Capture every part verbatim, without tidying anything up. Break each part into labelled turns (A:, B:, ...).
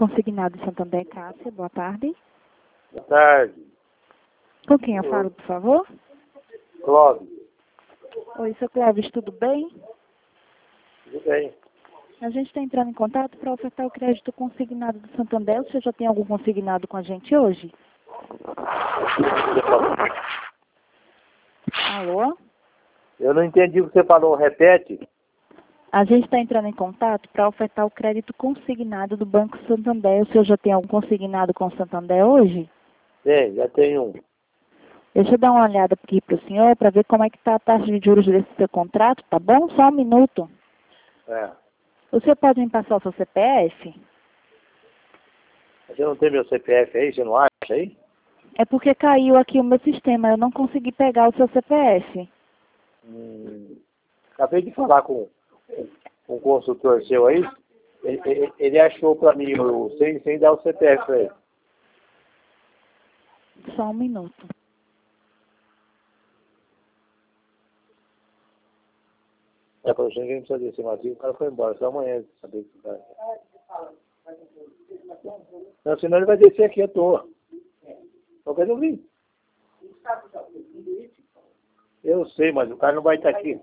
A: Consignado Santander, Cássia, boa tarde.
B: Boa tarde.
A: Com quem eu falo, por favor?
B: Clóvis.
A: Oi, seu Clóvis, tudo bem?
B: Tudo bem.
A: A gente está entrando em contato para ofertar o crédito consignado do Santander. Você já tem algum consignado com a gente hoje? Alô?
B: Eu não entendi o que você falou, repete.
A: A gente está entrando em contato para ofertar o crédito consignado do Banco Santander. O senhor já tem algum consignado com o Santander hoje?
B: Tem, já tem um.
A: Deixa eu dar uma olhada aqui para o senhor para ver como é que está a taxa de juros desse seu contrato, tá bom? Só um minuto.
B: É.
A: O senhor pode me passar o seu C P F?
B: Você não tem meu C P F aí? Você não acha aí?
A: É porque caiu aqui o meu sistema, eu não consegui pegar o seu C P F.
B: Hum, acabei de falar com, com um consultor seu aí. Ele, ele, ele achou para mim, o, sem, sem dar o C P F para ele.
A: Só um minuto.
B: É, para você ninguém precisa desse motivo, o cara foi embora, só amanhã saber que o cara... Não, senão ele vai descer aqui à toa. Só que eu não vim. Eu sei, mas o cara não vai estar aqui.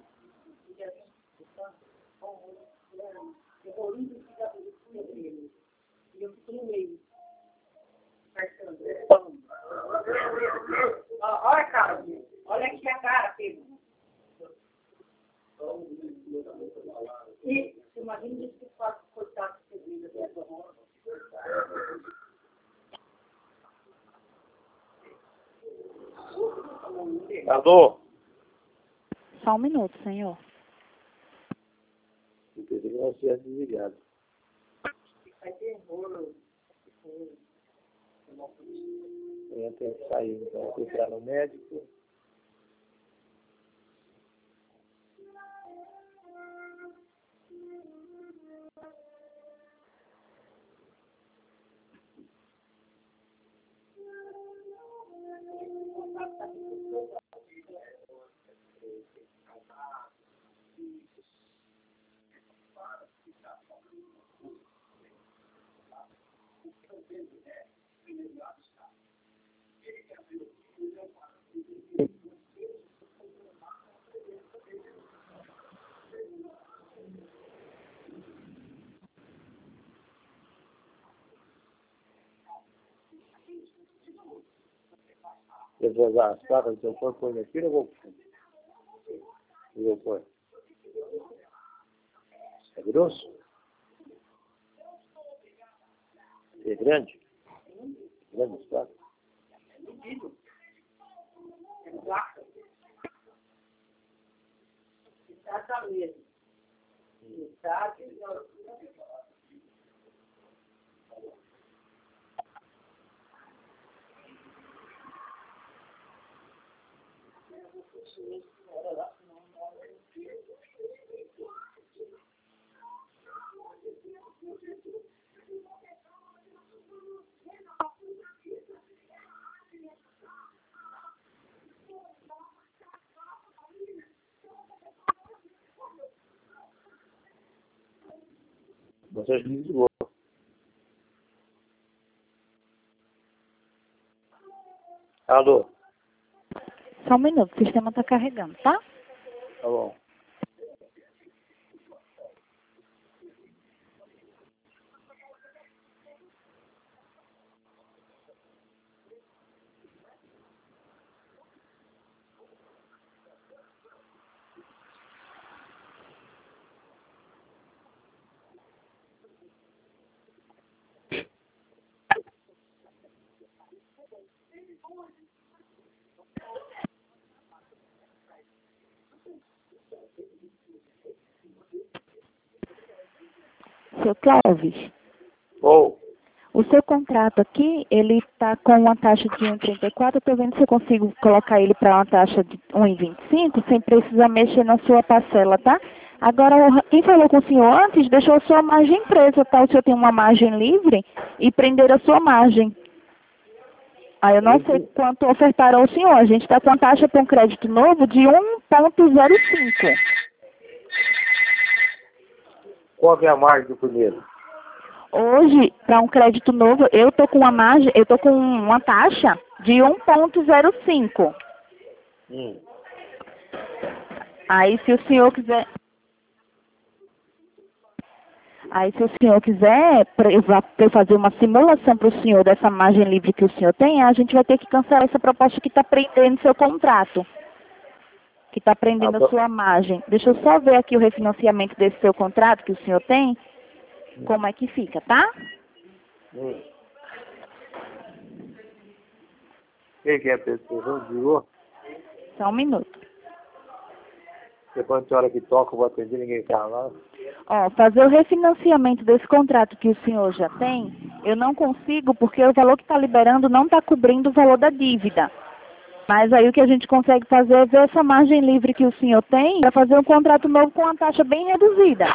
C: Olha, Carlos, olha aqui a cara, filho. E imagina se fosse cortar a vida dela.
B: Alô?
A: Só um minuto, senhor.
B: Eu pensei que nós tínhamos desligado.
C: Vai ter rolo.
B: Eu tenho que sair, então eu vou entrar no médico. Eu vou usar as placas do seu corpo, põe aqui, eu vou... Eu vou pôr. É grosso? É grande? Grande as placas?
C: Exatamente. Exatamente.
B: Você desligou. Alô?
A: Só um minuto, o sistema está carregando, tá?
B: Tá bom.
A: Seu Clóvis,
B: Ou,
A: o seu contrato aqui, ele está com uma taxa de um vírgula trinta e quatro. Eu estou vendo se eu consigo colocar ele para uma taxa de um vírgula vinte e cinco, sem precisar mexer na sua parcela, tá? Agora, quem falou com o senhor antes, deixou a sua margem presa, tá? O senhor tem uma margem livre e prenderam a sua margem. Aí eu não sei quanto ofertaram ao senhor. A gente está com a taxa para um crédito novo de um vírgula zero cinco.
B: qual que é a margem do primeiro?
A: Hoje, para um crédito novo, eu tô com uma margem, eu tô com uma taxa de um ponto zero cinco.
B: Hum.
A: Aí, se o senhor quiser... Aí, se o senhor quiser, para eu fazer uma simulação para o senhor dessa margem livre que o senhor tem, a gente vai ter que cancelar essa proposta que está prendendo seu contrato. Que está prendendo a sua margem. Deixa eu só ver aqui o refinanciamento desse seu contrato que o senhor tem, como é que fica, tá?
B: Hum. Quem que é a pessoa? Desligou?
A: Só um minuto.
B: Depois de hora que toca, eu vou atender, ninguém tá lá.
A: Ó, fazer o refinanciamento desse contrato que o senhor já tem, eu não consigo porque o valor que está liberando não está cobrindo o valor da dívida. Mas aí o que a gente consegue fazer é ver essa margem livre que o senhor tem para fazer um contrato novo com uma taxa bem reduzida.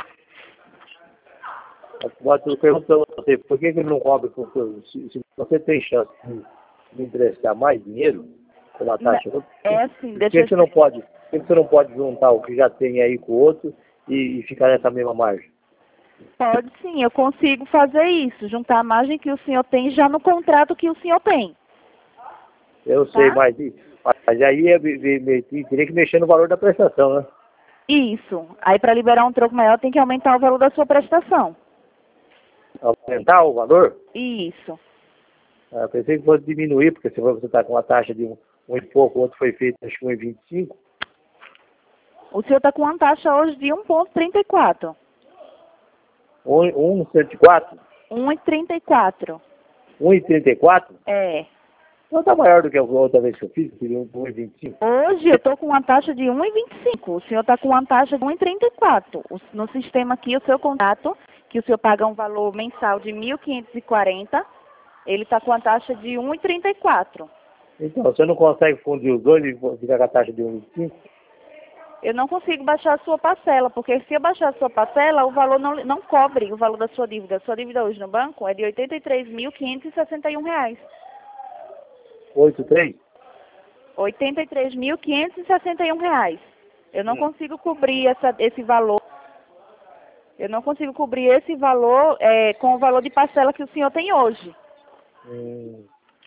B: Eu pergunto a você, por que que ele não cobra? Se, se você tem chance de me emprestar mais dinheiro com uma taxa,
A: é assim,
B: por
A: deixa
B: que
A: eu...
B: você não pode, por que você não pode juntar o que já tem aí com o outro e, e ficar nessa mesma margem?
A: Pode sim, eu consigo fazer isso, juntar a margem que o senhor tem já no contrato que o senhor tem.
B: Eu
A: Tá?
B: sei, mas, mas aí é, me, me, me, teria que mexer no valor da prestação, né?
A: Isso. Aí para liberar um troco maior tem que aumentar o valor da sua prestação.
B: Aumentar o valor?
A: Isso.
B: Ah, pensei que fosse diminuir, porque se você está com uma taxa de um, um e pouco, o outro foi feito acho que um e vinte e cinco.
A: O senhor está com uma taxa hoje de um ponto trinta e quatro.
B: um e cento e quatro?
A: um e trinta e quatro.
B: um e trinta e quatro?
A: É.
B: Não está maior do que a outra vez que eu fiz, que seria um e vinte e cinco.
A: Hoje eu estou com uma taxa de um e vinte e cinco. O senhor está com uma taxa de um e trinta e quatro. O- No sistema aqui, o seu contrato, que o senhor paga um valor mensal de mil quinhentos e quarenta, ele está com a taxa de um e trinta e quatro.
B: Então, você não consegue fundir os dois e ficar com a taxa de um e vinte e cinco?
A: Eu não consigo baixar a sua parcela, porque se eu baixar a sua parcela, o valor não, não cobre o valor da sua dívida. A sua dívida hoje no banco é de oitenta e três mil quinhentos e sessenta e um reais.
B: oito três?
A: oitenta e três mil quinhentos e sessenta e um reais. Eu não
B: Hum.
A: consigo cobrir essa, esse valor. Eu não consigo cobrir esse valor é, com o valor de parcela que o senhor tem hoje.
B: Hum.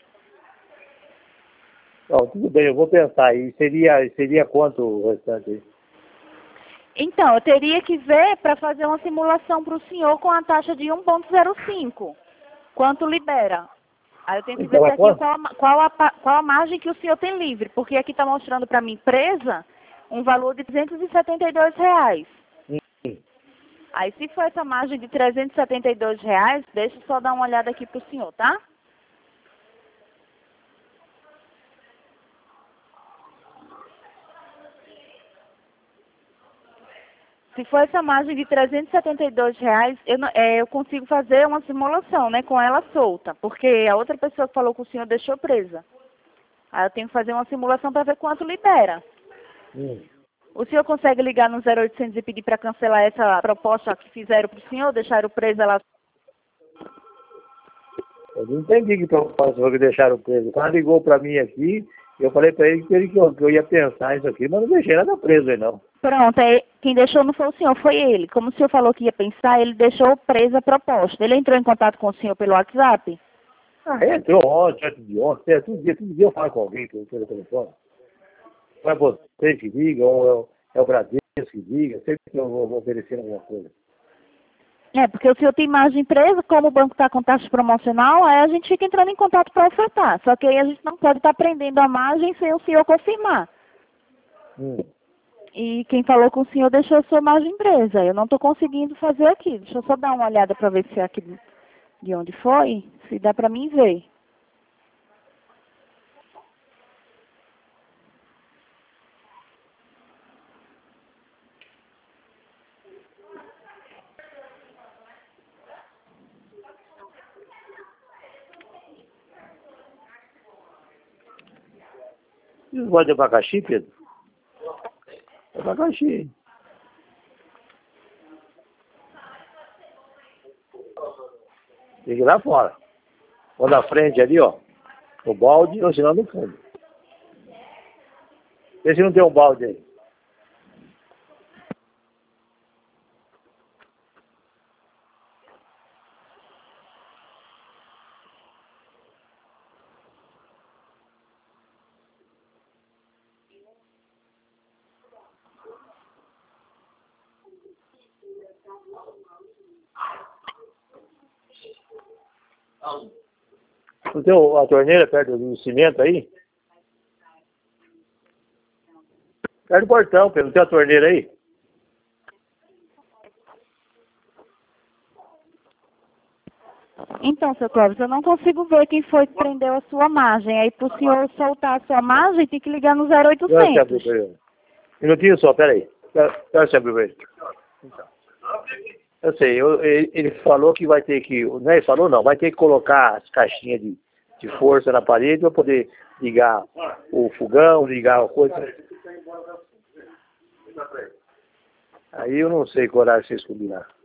B: Não, tudo bem, eu vou pensar. E seria, seria quanto o restante aí?
A: Então, eu teria que ver para fazer uma simulação para o senhor com a taxa de um ponto zero cinco. Quanto libera? Aí eu tenho que ver
B: Então, é
A: aqui
B: quanto?
A: qual, a- qual, a, pa- qual a margem que o senhor tem livre, porque aqui está mostrando para minha empresa um valor de trezentos e setenta e dois reais.
B: Hum.
A: Aí se for essa margem de trezentos e setenta e dois reais, deixa eu só dar uma olhada aqui para o senhor, tá? Se for essa margem de trezentos e setenta e dois reais, eu, não- é, eu consigo fazer uma simulação, né, com ela solta, porque a outra pessoa que falou com o senhor deixou presa. Aí eu tenho que fazer uma simulação para ver quanto libera.
B: Hum.
A: O senhor consegue ligar no zero oitocentos e pedir para cancelar essa proposta que fizeram para o senhor, deixaram presa lá?
B: Eu não entendi que proposta que deixaram preso. O cara ligou para mim aqui, eu falei para ele que, ele que, eu, que eu ia pensar isso aqui, mas não deixei nada preso aí não.
A: Pronto, aí quem deixou não foi o senhor, foi ele. Como o senhor falou que ia pensar, ele deixou presa a proposta. Ele entrou em contato com o senhor pelo WhatsApp?
B: Ah, entrou ontem, antes de ontem, é, todo dia, todo dia eu falo com alguém pelo pelo telefone. Não é você que liga, ou é o, é o Bradesco que liga, sempre que eu vou, vou oferecendo alguma coisa.
A: É, porque o senhor tem margem presa, como o banco está com taxa promocional, aí a gente fica entrando em contato para ofertar. Só que aí a gente não pode estar prendendo a margem sem o senhor confirmar.
B: Hum.
A: E quem falou com o senhor deixou a sua margem presa. Eu não estou conseguindo fazer aqui. Deixa eu só dar uma olhada para ver se é aqui de- de onde foi, se dá para mim ver.
B: E os gosta de abacaxi, Pedro? Abacaxi. Tem que ir lá fora. Ou na frente ali, ó. O balde, ou senão no fundo. Vê se não tem um balde aí. Não tem a torneira perto do cimento aí? Perto do portão, Pedro. Não tem a torneira aí?
A: Então, seu Clóvis, eu não consigo ver quem foi que prendeu a sua margem. Aí, para o senhor soltar a sua margem, tem que ligar no zero oitocentos.
B: Um minutinho só, peraí. Pera, se abriu ele. Eu sei, eu, ele, ele falou que vai ter que... Não é ele falou não, vai ter que colocar as caixinhas de, de força na parede para poder ligar o fogão, ligar a coisa. Aí eu não sei qual horário vocês combinaram.